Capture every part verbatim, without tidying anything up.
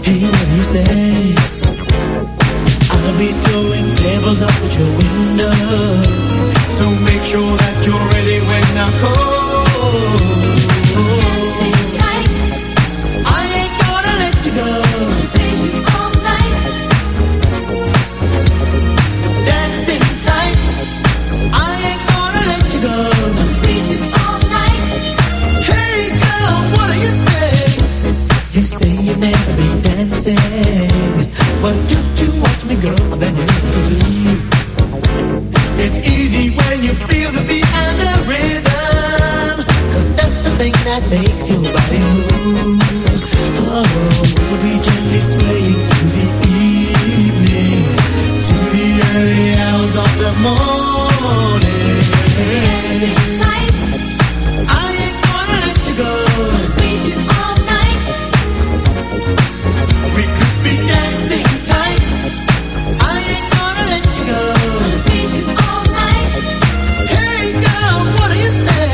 Hey, what do you say? I'll be throwing pebbles up at your window, so make sure that you're ready when I call. Dancing tight, I ain't gonna let you go. I'll squeeze you all night. Dancing tight, I ain't gonna let you go. I'll squeeze you all night. Hey girl, what do you say? You say you've never been dancing, but just to watch me, girl, then you need to do. It's easy when you feel the beat and the rhythm, 'cause that's the thing that makes your body move. Oh, we'll be gently swaying through the evening to the early hours of the morning. Dancing tight, I ain't gonna let you go. I'll squeeze you all night. We could be dancing tight, I ain't gonna let you go. I'll squeeze you all night. Hey girl, what do you say?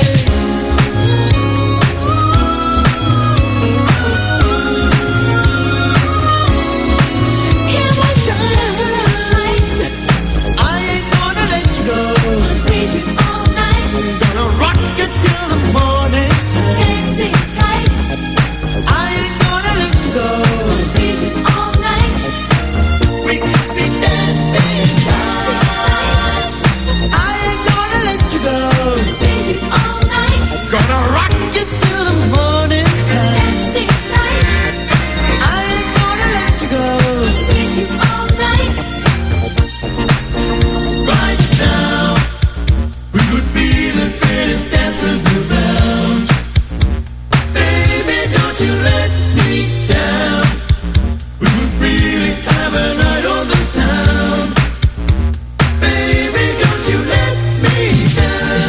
Come on, darling, I ain't gonna let you go. I'll squeeze you all night. I'm gonna rock you till the morning time. Dancing tight, I ain't gonna let you go. I'll squeeze you all night. We could be dancing tight, I ain't gonna let you go. I'll squeeze you all night. Gonna rock you till the morning time. Dancing tight, I ain't gonna let you go. I'll squeeze you all night. Right now, we could be the greatest dancers around. Baby, don't you let me down. We would really have a night on the town. Baby, don't you let me down.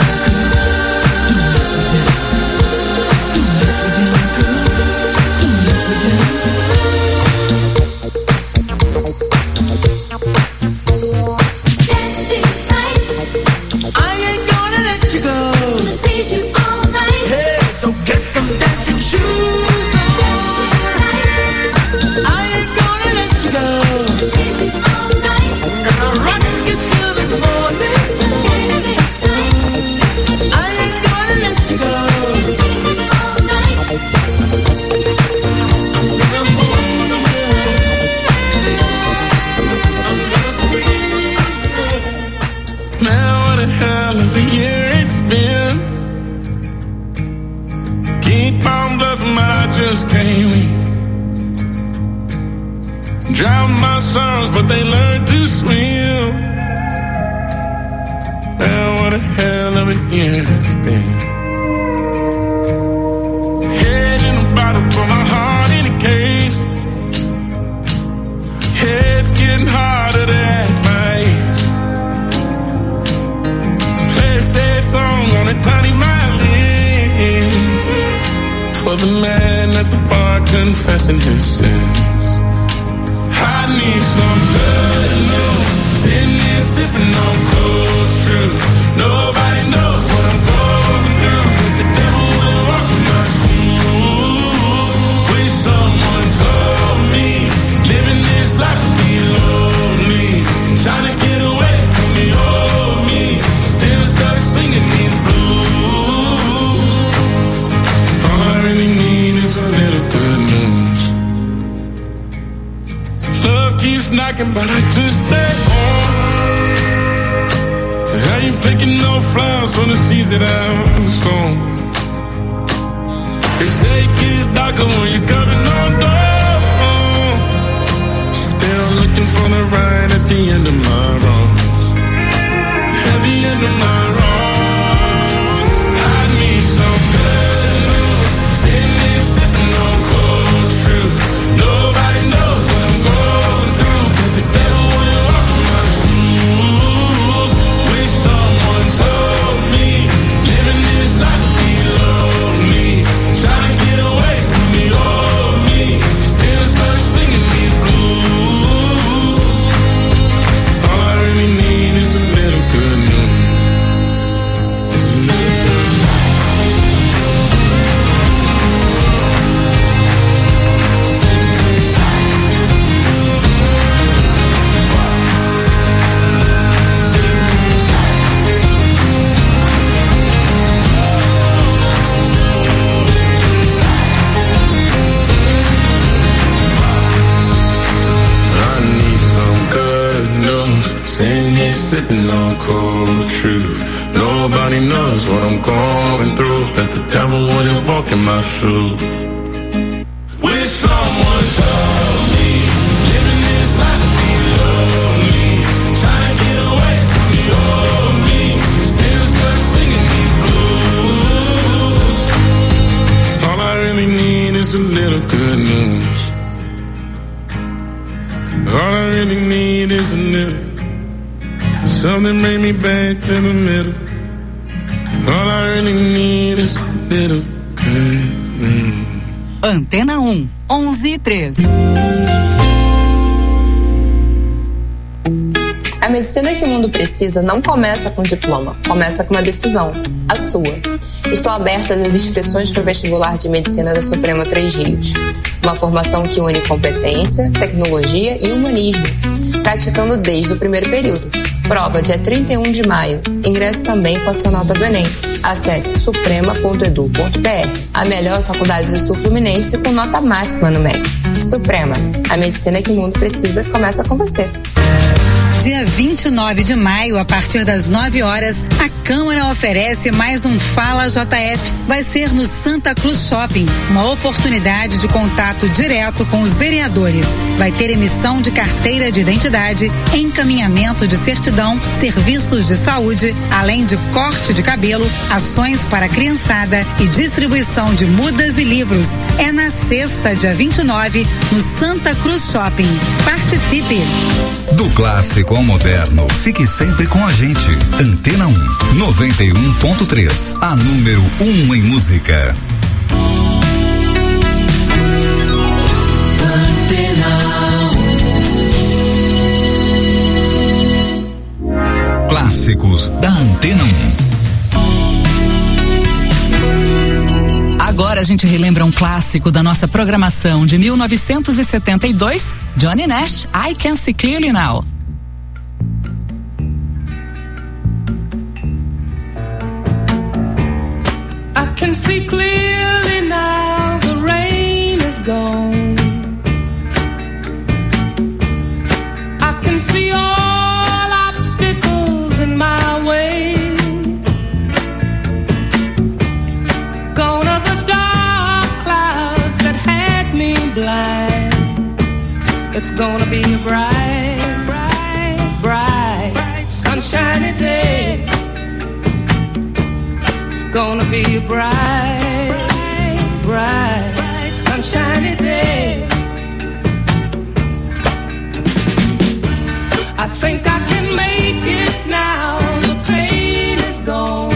Dancing tight, I ain't gonna let you go. Squeeze you all night. Hey, so get some dancing shoes on. I ain't gonna let you go. Squeeze you all night. I'm gonna rock you till the morning time. Dancing tight, I ain't gonna let you go. Squeeze you all night. I'm gonna hold you. I'm gonna squeeze you. Man, what a hell of a year it's been. Keep on bluffing, but I just can't win. Drown my sons, but they learned to swim. Man, what a hell of a year it's been. Head in a bottle, put my heart in a case. Head's getting harder to act my age. Play a sad song on a tiny violin for the man at the bar confessing his sins. I need some good news. Sitting here sipping on cold truth. Nobody knows what I'm going through, but the devil will walk in my shoes. Wish someone told me living this life would be lonely. Trying to get away from the old me. Still stuck singing these blues. All I really need is a little good news. Love keeps knocking, but I just stay on. I ain't picking no flowers from the seeds that I've sown. They say it gets darker when you're coming on down. Still looking for the right at the end of my wrongs. At the end of my wrongs, I need some good news. Sitting there sipping on cold truth. Nobody knows what I'm going through, but the devil will walk in my shoes. Wish someone told me living this life would be lonely. Trying to get away from the old me. sipping on cold truth. Nobody knows what I'm going through, but the devil wouldn't walk in my shoes. Wish someone told me, living this life would be lonely, trying to get away from the old me, still stuck singing these blues. All I really need is a little good news. All I really need is a little, something bring me back to the middle. All I really need is a little good news. Antena um, onze e três. A medicina que o mundo precisa não começa com diploma, começa com uma decisão, a sua. Estão abertas as inscrições para o vestibular de medicina da Suprema Três Rios. Uma formação que une competência, tecnologia e humanismo, praticando desde o primeiro período. Prova dia trinta e um de maio. Ingresso também com a sua nota do Enem. Acesse suprema ponto edu ponto br. A melhor faculdade do Sul Fluminense com nota máxima no M E C. Suprema, a medicina que o mundo precisa começa com você. Dia vinte e nove de maio, a partir das nove horas, a Câmara oferece mais um Fala J F. Vai ser no Santa Cruz Shopping, uma oportunidade de contato direto com os vereadores. Vai ter emissão de carteira de identidade, encaminhamento de certidão, serviços de saúde, além de corte de cabelo, ações para a criançada e distribuição de mudas e livros. É na sexta, dia vinte e nove, no Santa Cruz Shopping. Participe! Do clássico ao moderno, fique sempre com a gente. Antena um, noventa e um ponto três, a número um em música. Clássicos da Antena um. Agora a gente relembra um clássico da nossa programação de mil novecentos e setenta e dois, Johnny Nash, I Can See Clearly Now. I can see clearly now, the rain is gone. I can see all obstacles in my way. Gone are the dark clouds that had me blind. It's gonna be a bright, bright, bright, sunshiny day. Gonna be a bright, bright, sunshiny day. I think I can make it now. The pain is gone.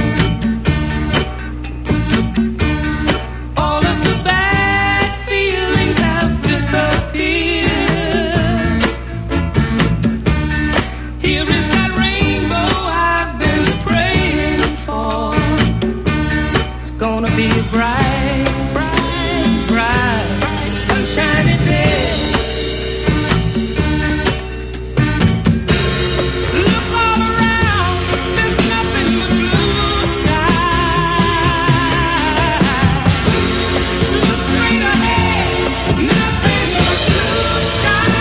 All of the bad feelings have disappeared. Here is that rainbow I've been praying for. Gonna be a bright, bright, bright, sunshiny day. Look all around, there's nothing but blue sky. Look straight ahead, nothing but blue sky.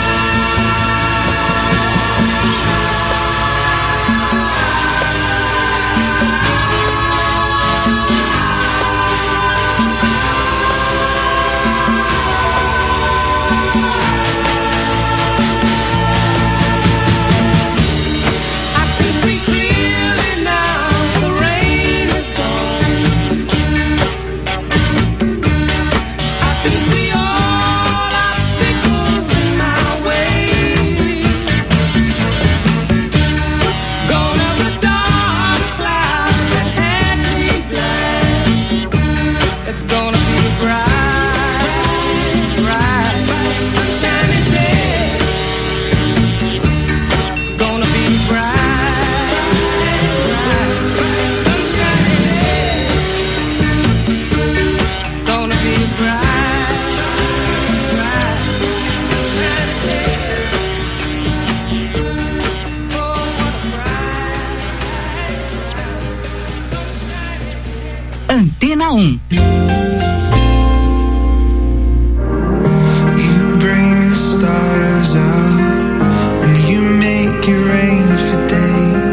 Antena um. You bring the stars out and you make it rain for days.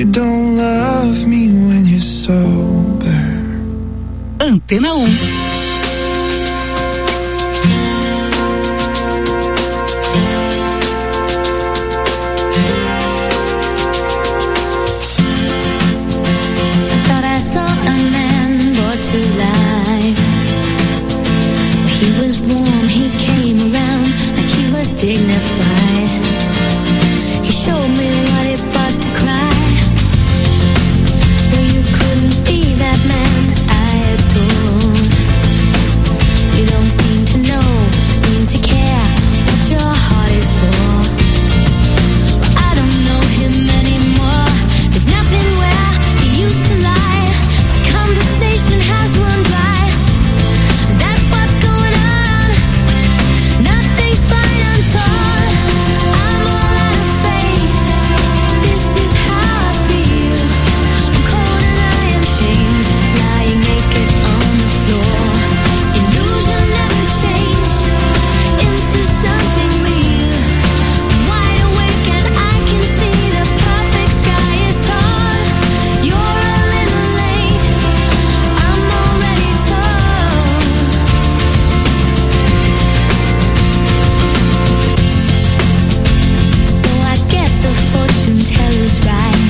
you don't love me when you're sober. Antena um. Dignified. He showed me what it was to cry. Well, you couldn't be that man I adore. You don't seem to know, seem to care what your heart is for. Well, I don't know him anymore. There's nothing where he used to lie. My conversation has run dry. That's what's going on. Nothing's fine. I'm all out of faith. This is how I feel. I'm cold and I am shamed, lying naked on the floor. Illusion never changed into something real. I'm wide awake and I can see the perfect sky is tall. You're a little late. I'm already told. I guess the fortune teller's right.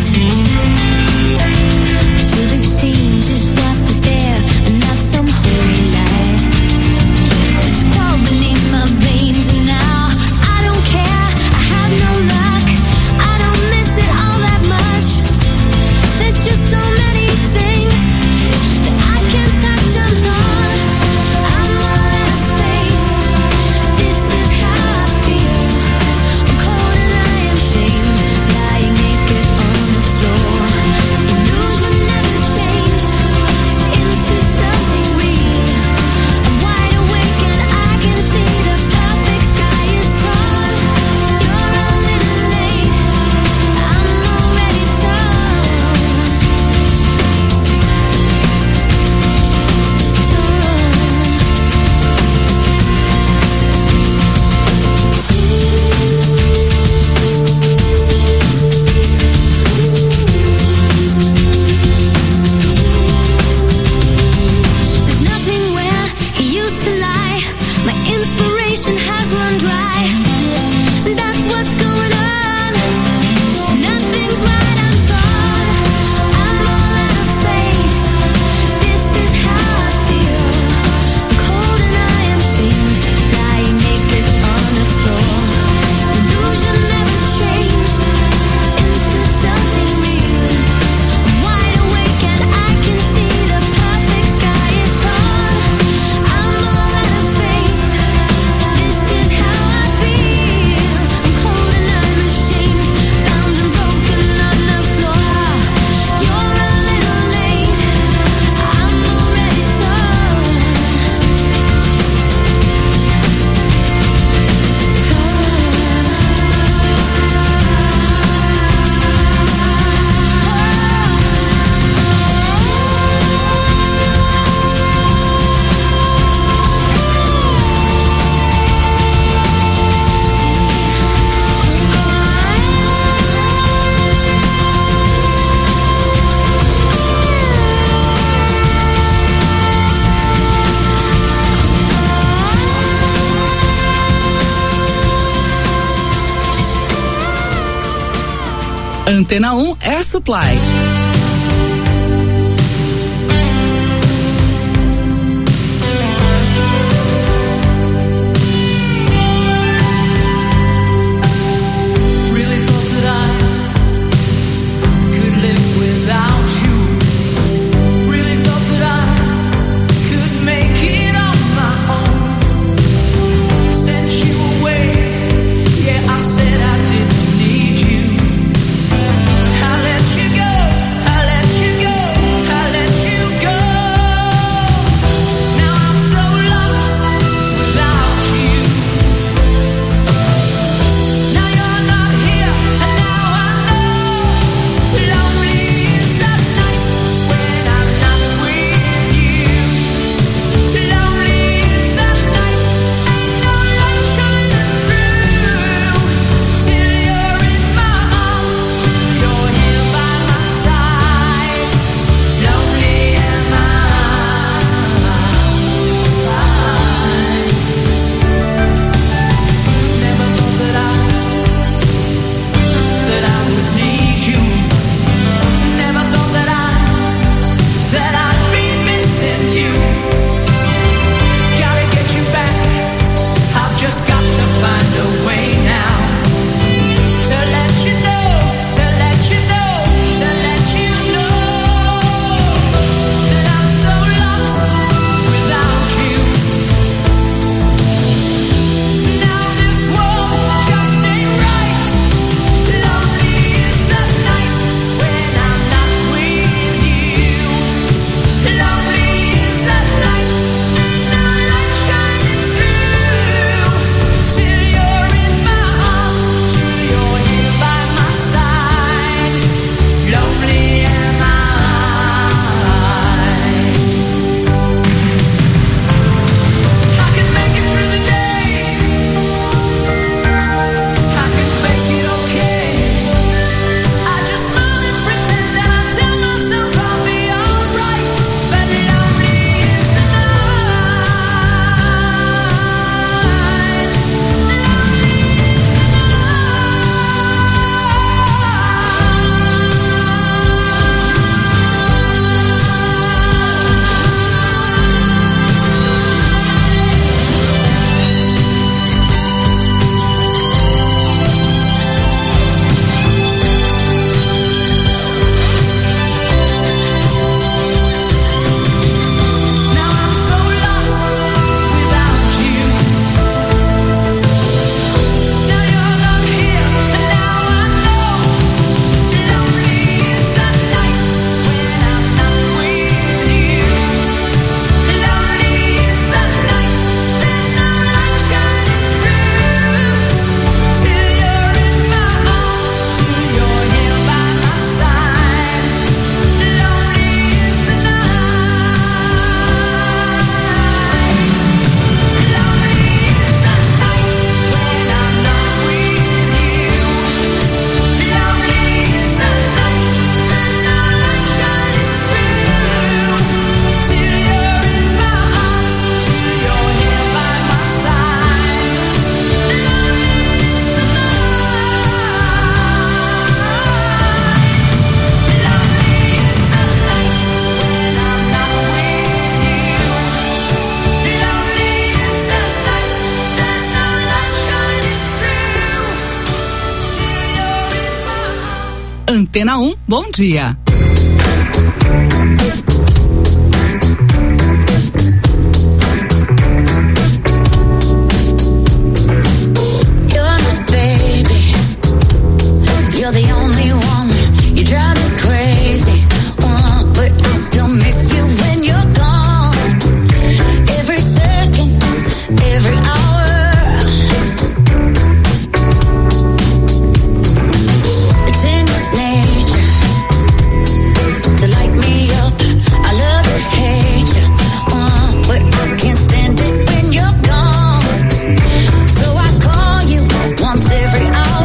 Should have seen just what was there and not some holy light. It's crawled beneath my veins and now I don't care. I have no luck. I don't miss it all that much. There's just so many things that I can't touch. I'm torn. I'm all out of faith. This is how I feel. I'm cold and I am shamed, lying naked on the floor. Illusion never changed into something real. I'm wide awake and I can see the perfect sky is torn. You're a little late. I'm already torn. There's nothing where he used to lie. My inspiration has run dry. That's what's going on. Nothing's right, I'm torn. I'm all out of faith. This is how I feel. I'm cold and I am shamed, lying naked on the floor. Illusion never changed into something real. I'm wide awake and I can see the perfect sky is tall. I'm all out of faith. This is how I feel. I'm cold and I'm ashamed, bound and broken on the floor. You're a little late. I'm already torn. Antena um é Supply. Really thought that I could live without you. Really thought that I could make it on my own. Sent you away. Yeah, I said I didn't need you. I let you go. Antena um, bom dia. You're the only one, you drive me crazy, uh, but I still miss you when you're gone. Every second, every hour. It's in your nature to light me up. I love to hate you, uh, but I can't stand it when you're gone. So I call you once every hour.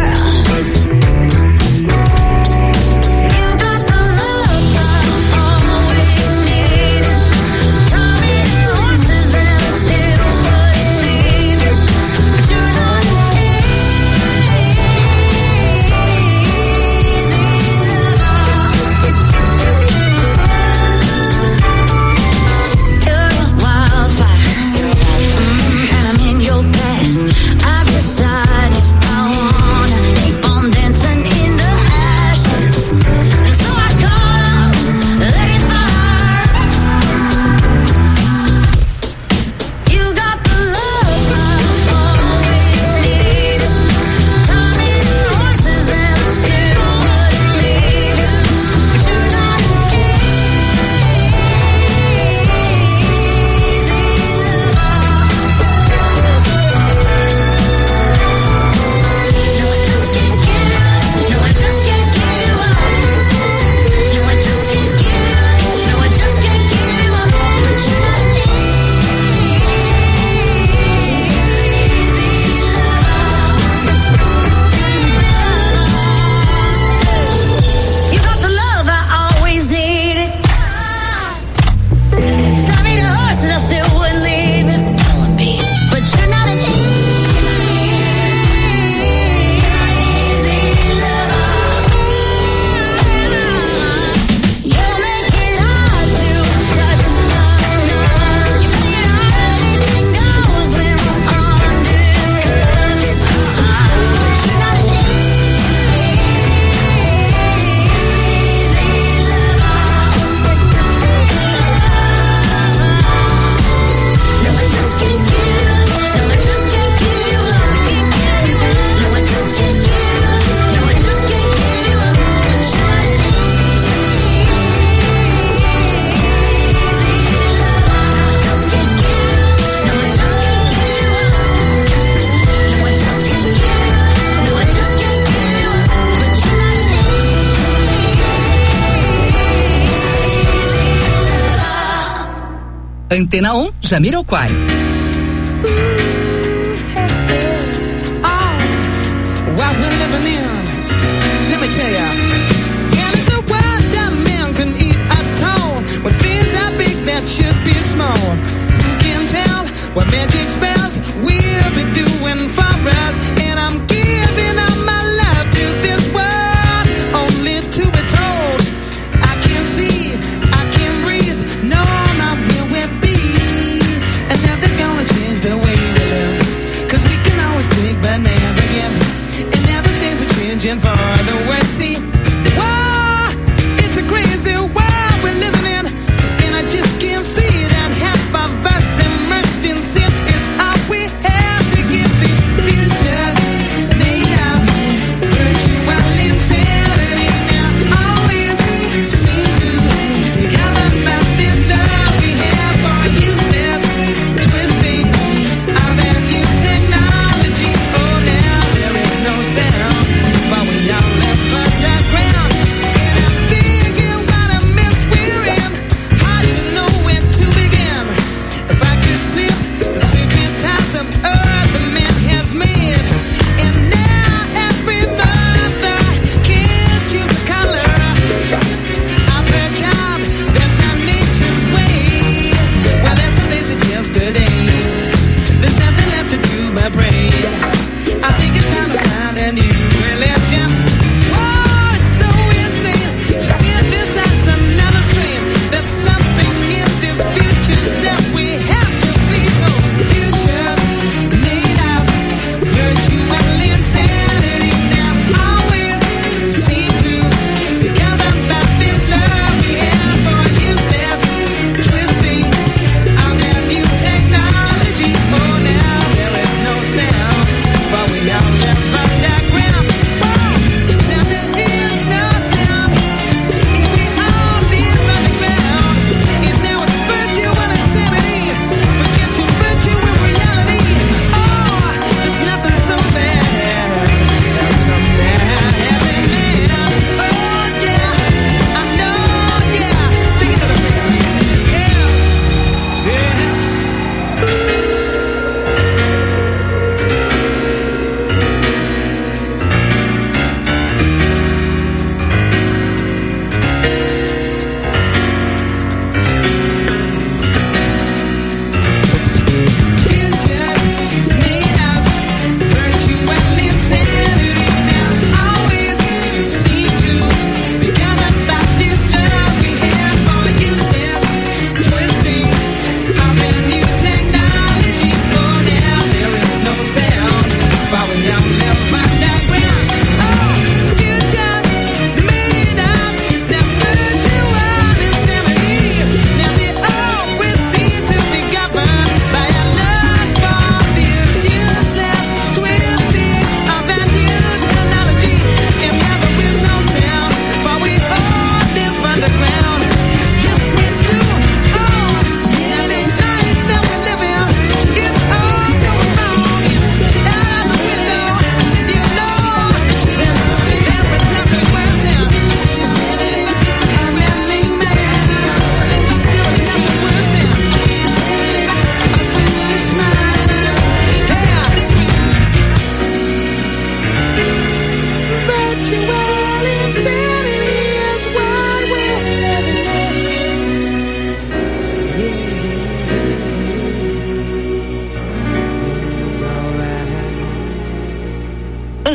Antena um, Jamiroquai. What we're living in, let me tell ya. And it's a world that man can eat at all. When things are big that should be small. Who can tell what magic spells we'll be doing for us? And I'm giving up my love to this world, only to be told I can't see, I can't breathe, no, not where we'll be. And nothing's gonna change the way we live, 'cause we can always take but never give. And now the things are changing for the worse. See, whoa, it's a crazy world we're living in, and I just can't see that half of us immersed in sin is all we have to give these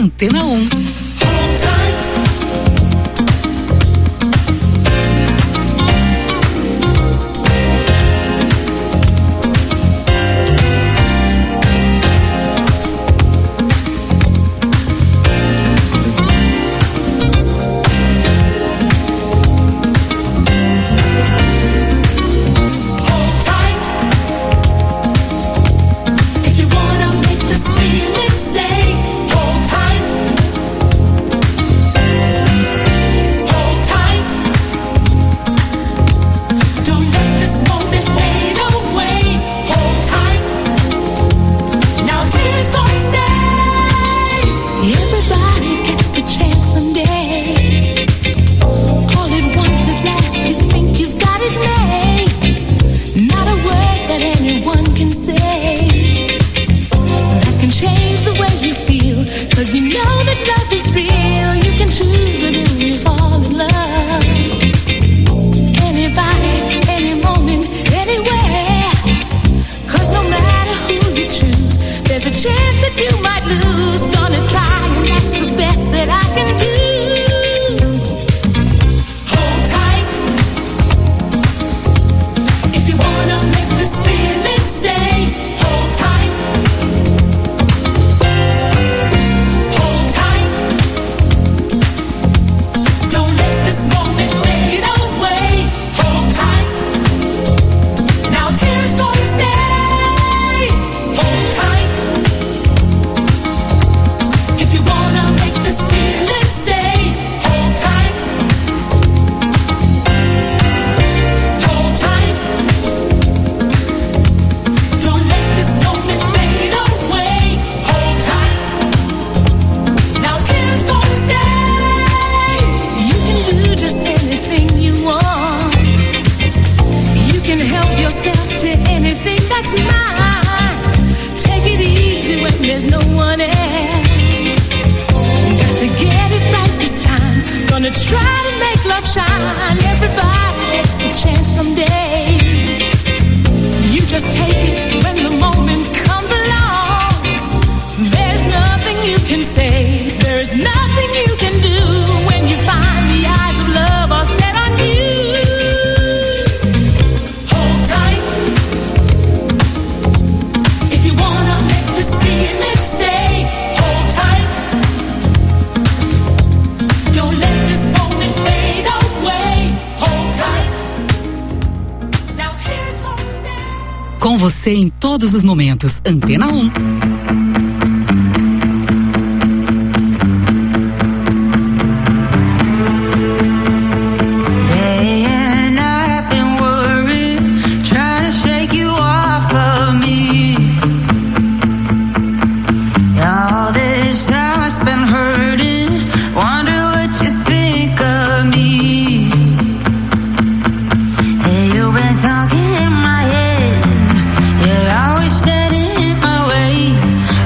Antena um. Com você em todos os momentos. Antena um. Talking in my head, yeah, I wish that in my way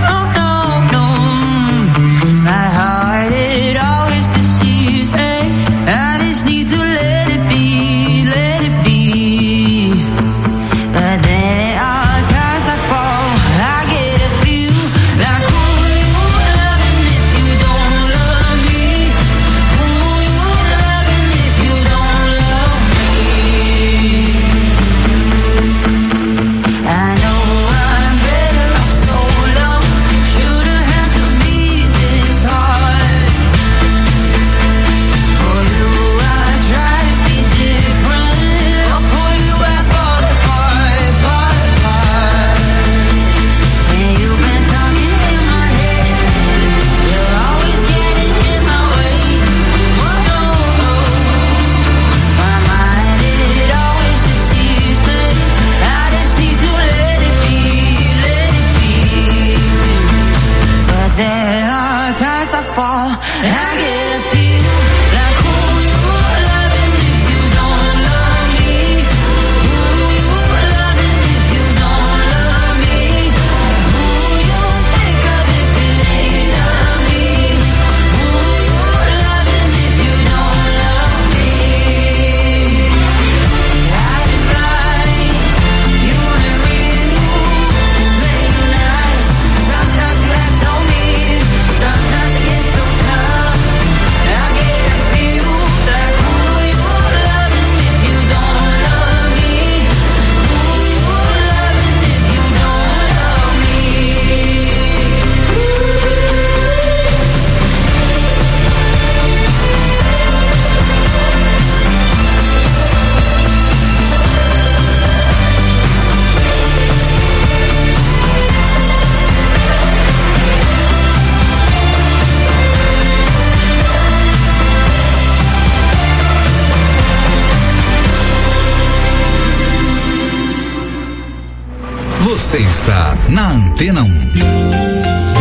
Você está na Antena um.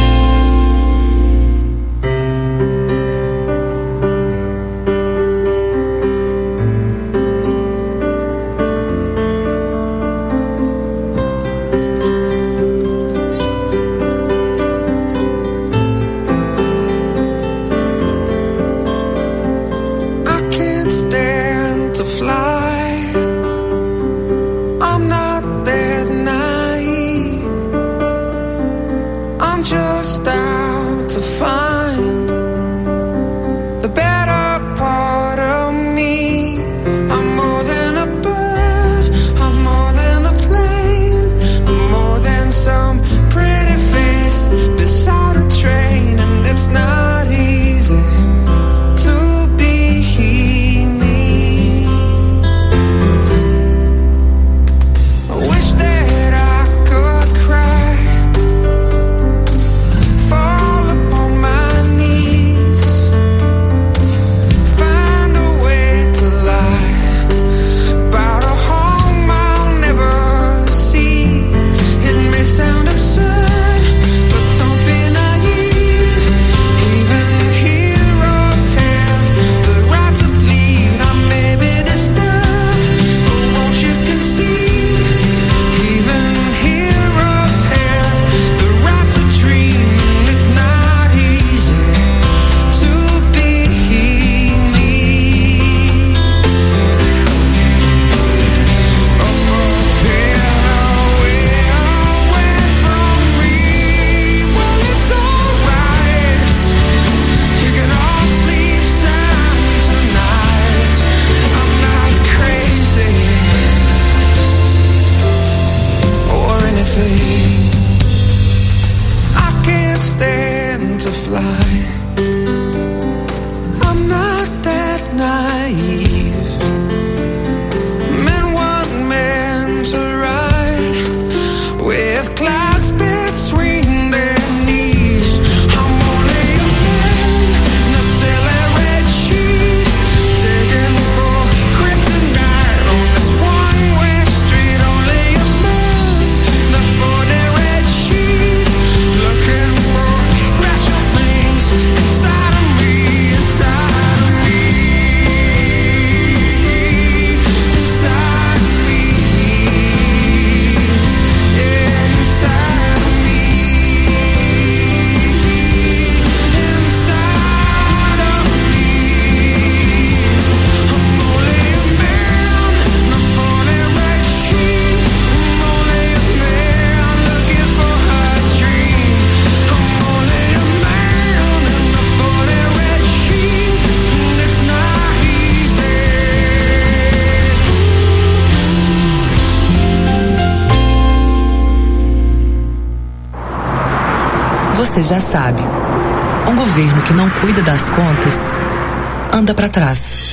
Você já sabe, um governo que não cuida das contas anda para trás.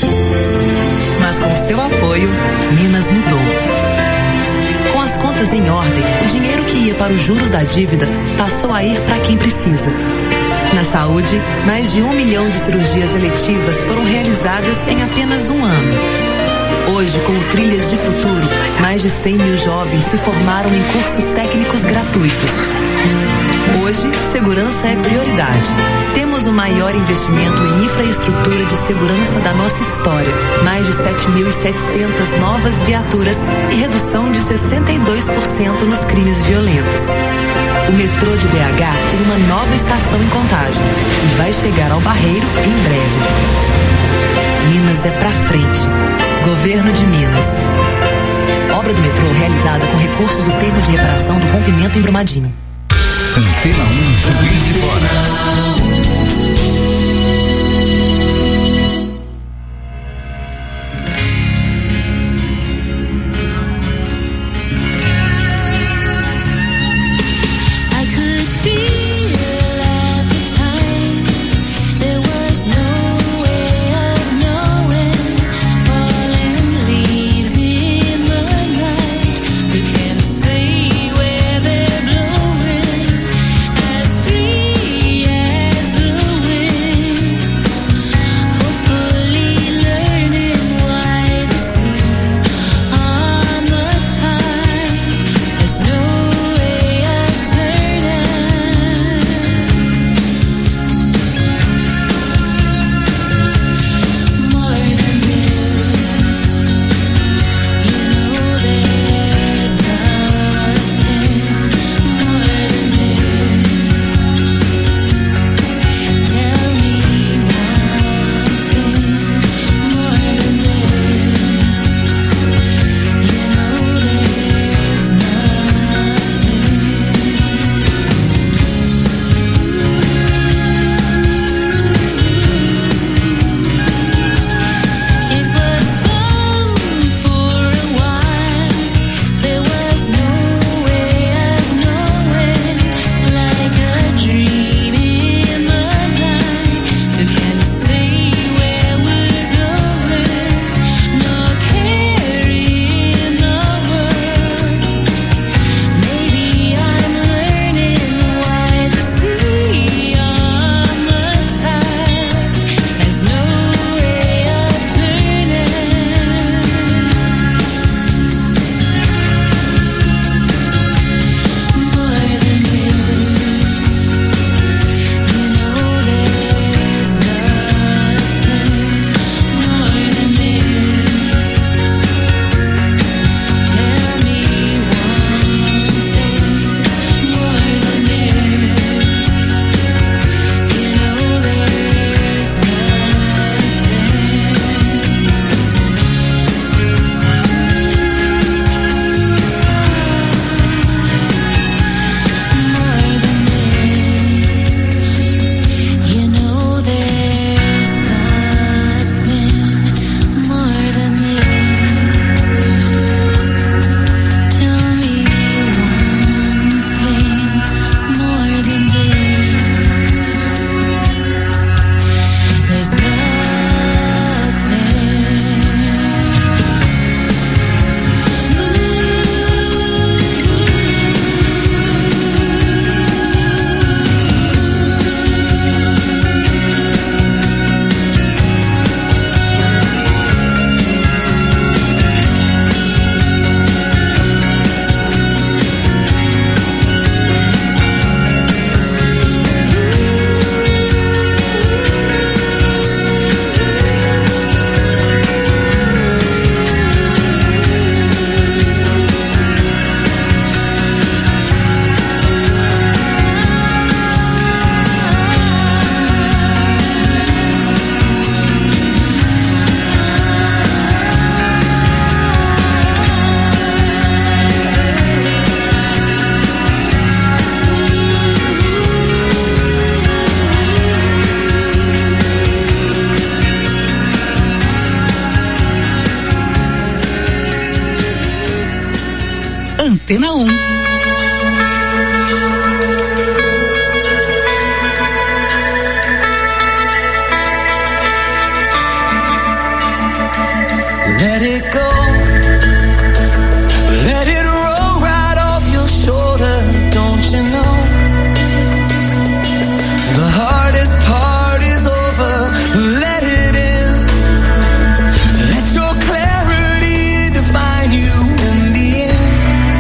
Mas com seu apoio, Minas mudou. Com as contas em ordem, o dinheiro que ia para os juros da dívida passou a ir para quem precisa. Na saúde, mais de um milhão de cirurgias eletivas foram realizadas em apenas um ano. Hoje, com o Trilhas de Futuro, mais de cem mil jovens se formaram em cursos técnicos gratuitos. Hoje, segurança é prioridade. Temos o maior investimento em infraestrutura de segurança da nossa história. Mais de sete mil e setecentas novas viaturas e redução de sessenta e dois por cento nos crimes violentos. O metrô de B H tem uma nova estação em Contagem e vai chegar ao Barreiro em breve. Minas é pra frente. Governo de Minas. Obra do metrô realizada com recursos do termo de reparação do rompimento em Brumadinho. Antena um, Juiz de Fora. As free as the Antena um. Let it go. Let it roll right off your shoulder. Don't you know? The hardest part is over. Let it in. Let your clarity define you in the end.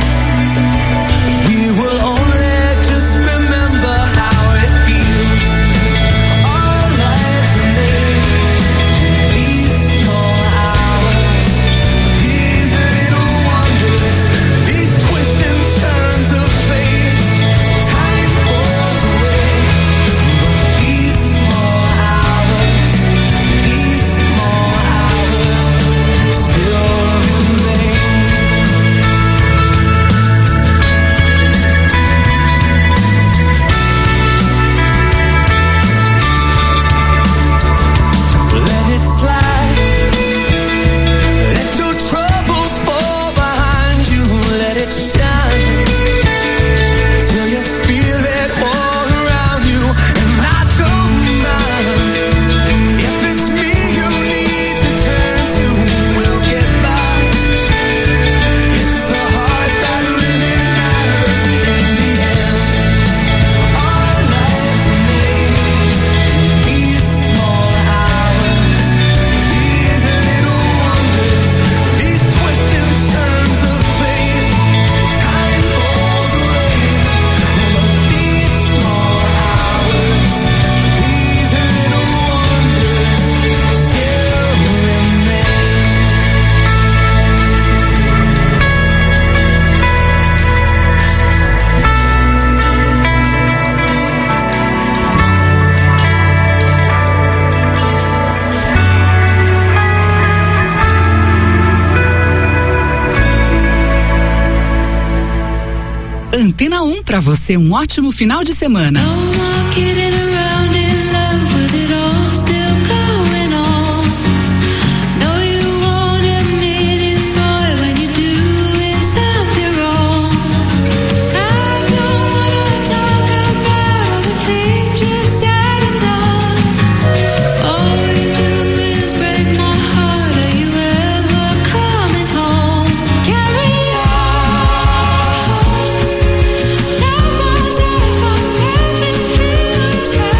We will only just remember how it feels. Our lives are made in these small hours. These little wonders, these twists and turns of fate. Time falls away, but these small hours, these small hours still remain. Let it slide. Let your troubles fall behind you. Let it shine till you feel it all around you. And I don't mind if it's me you need to turn to. We'll get by. It's the heart that really matters in the end. Our lives are made in these small hours. These little wonders, these twists and turns of fate. Time falls away, but these small hours, these little wonders still remain. Antena um, pra você um ótimo final de semana. Carry on.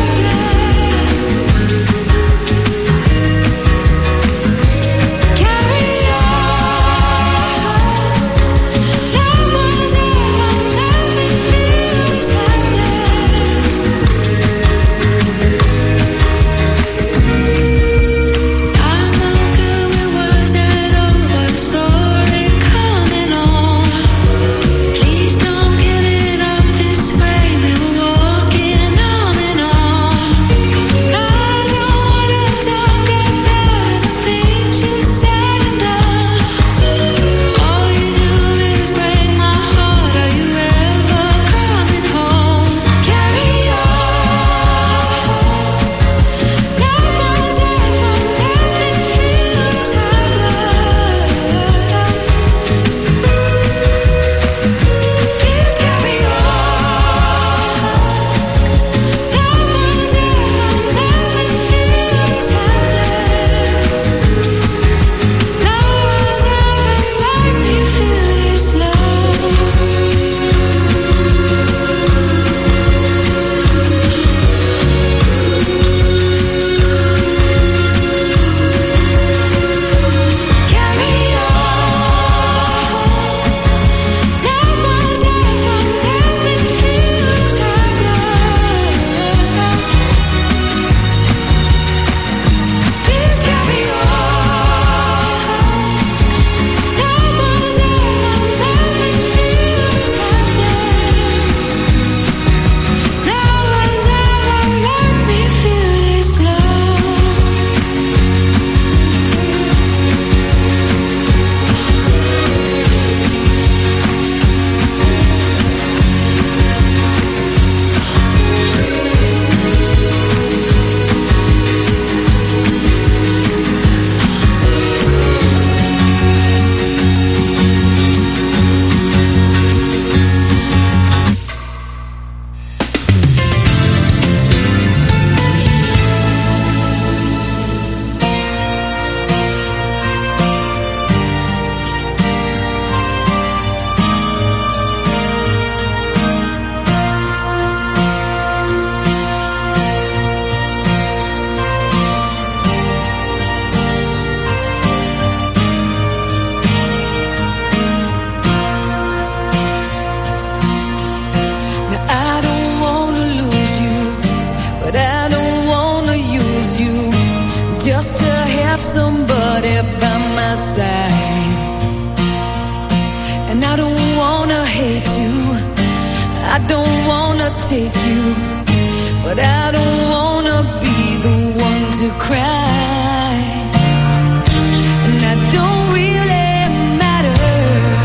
somebody by my side. And I don't wanna hate you, I don't wanna take you, but I don't wanna be the one to cry. And I don't really matter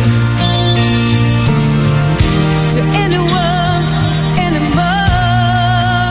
to anyone anymore.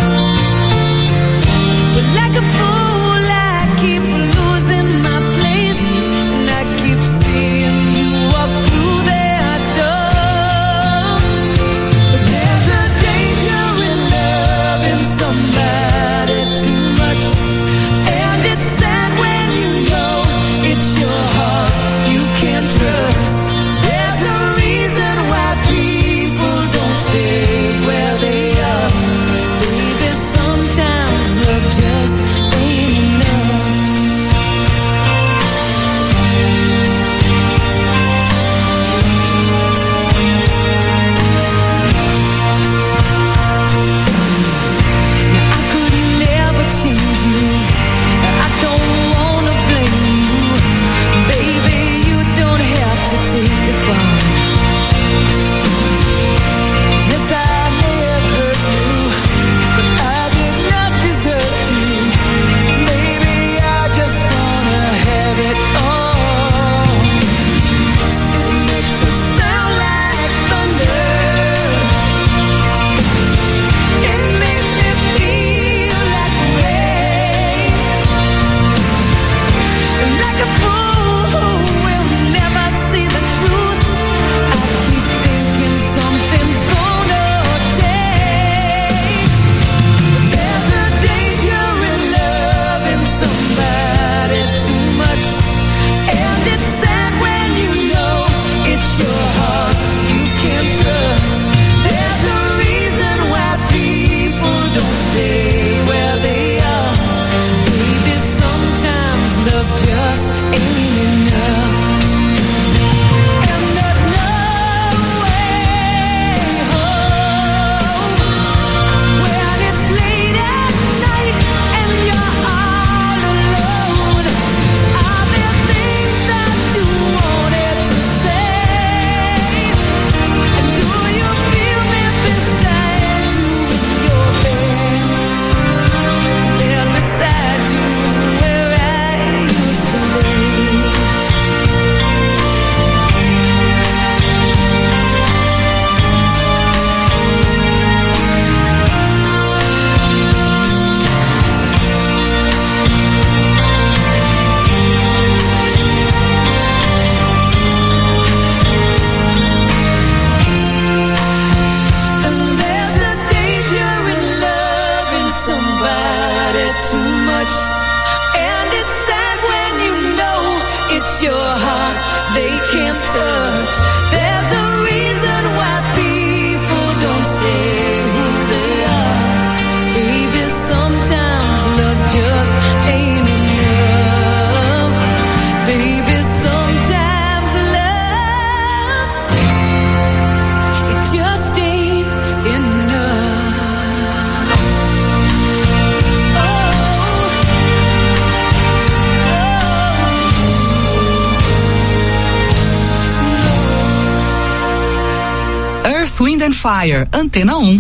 But like a fool I keep losing my place, and I keep seeing you walk through that door. But there's a danger in loving somebody too much, and it's sad when you know it's your heart you can't trust. There's a reason why people don't stay where they are. Baby, sometimes love just ain't enough. Now I could never change you, I don't wanna blame you. Baby, you don't have to take the fall. Yes, I may have hurt you, but I did not desert you. Maybe I just wanna have it all. It makes us sound like thunder, it makes me feel like rain. And like a fool who will never see the truth, I keep thinking something's gonna change. But there's a danger in loving somebody too much, and it's sad when you know it's your heart you can't trust. There's a reason why people don't stay where they are. Baby, sometimes love just ain't enough. And there's no way home when it's late at night and you're all alone. Are there things that you wanted to say? And do you feel me beside you in your bed? There beside you where I used to lay. And there's a danger in loving somebody too much, and it's sad when you know it's your heart they can't touch. There's a reason why people don't stay who they are. Baby, sometimes love just ain't enough. Baby, sometimes love, it just ain't enough. Oh, Earth, Wind and Fire, Antena um.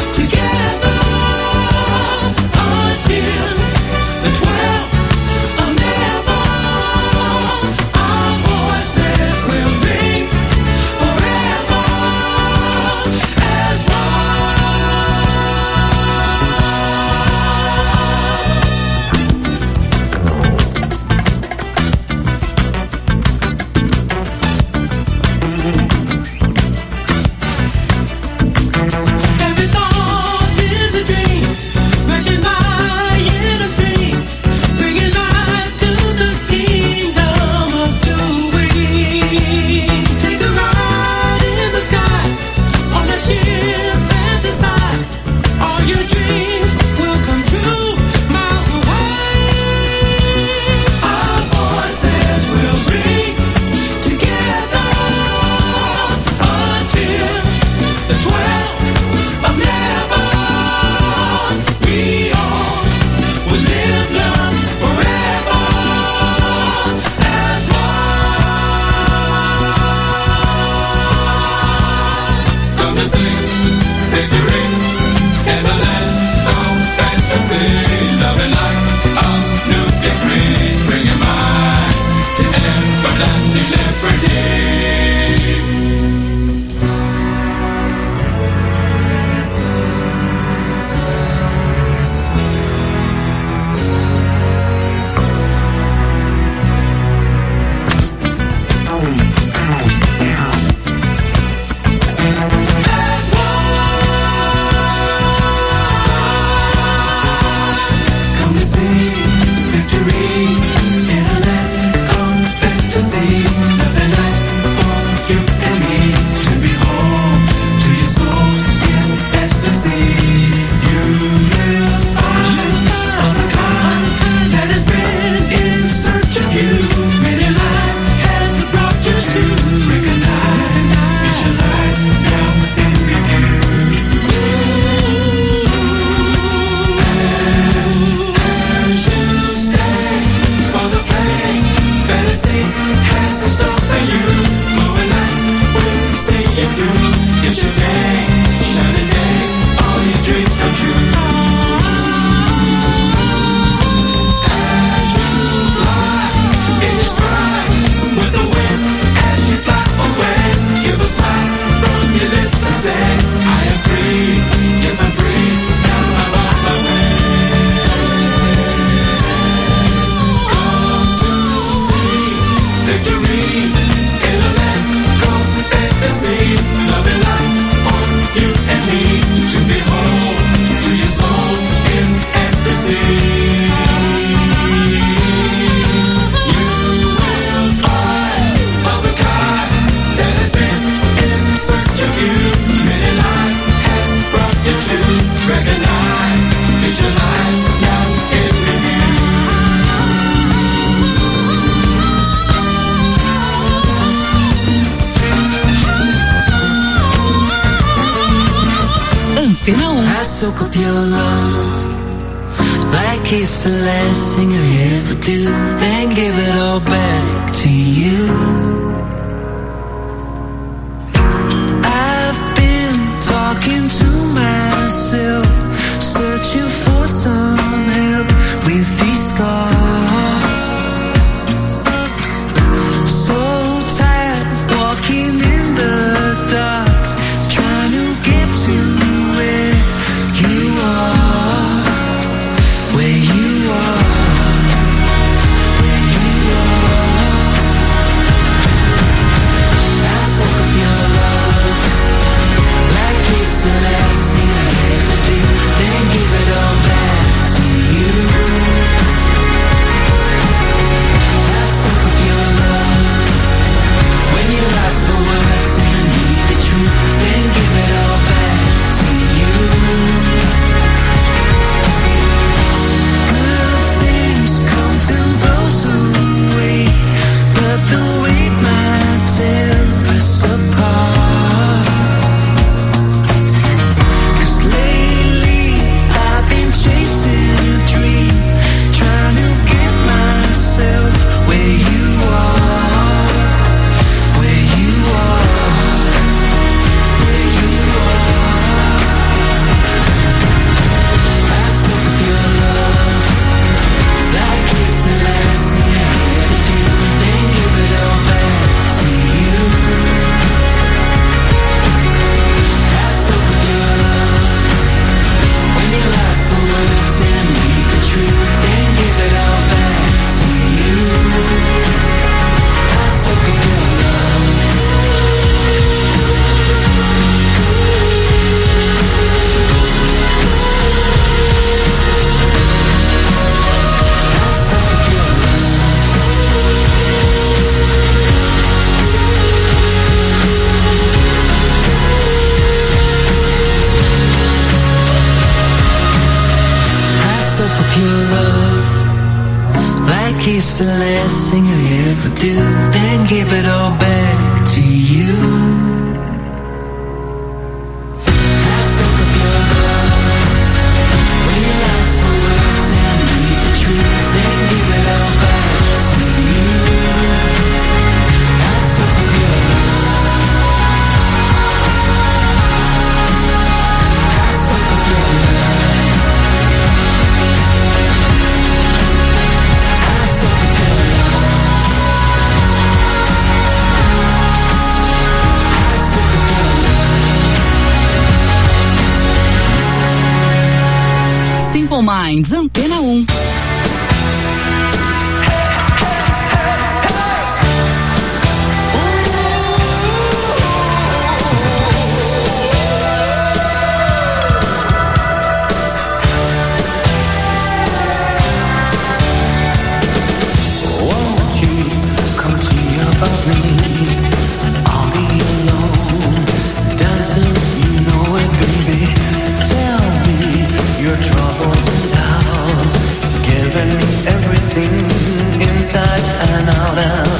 Until the twelfth in store for you. Moving light, we'll see you through. It's your day, shining day, all your dreams come true. As you fly in your stride, with the wind, as you fly away, give a smile from your lips and say, I am free, yes I'm free, now I'm on my way. Come to see victory in a land called fantasy. Love and light on you and me. To behold, to your soul is ecstasy. You will find of a kind that has been in search of you. Many lives has brought you to recognize it's your life now in review. Antena um. I soak up your love like it's the last thing I ever do, then give it all back to you. I've been talking to myself, searching for some help with these scars. So tired walking in the dark, trying to get to where you are, where you are, where you are. I soak up your love like it's the last thing I ever do, then give it all back to you. I soak up your love when you're lost for words and need the truth, then give it all back to you. Good things come to those who wait, but the wait might tear us apart. 'Cause lately I've been chasing a dream, trying to get myself where you are, where you are, where you are. I soak up your love like it's the last thing I ever do, then give it all back to you. I soak up your love when you're lost for words and need the truth, then give it all back to you. I soak up your love. I soak up your I soak up your love like it's the last thing I ever do, then give it all back to you. I soak up your love when you're lost for words and need the truth, then give it all back to you. I soak up your love. I soak up your love. I soak up your love. I soak up your love. Simple Minds, Antena um.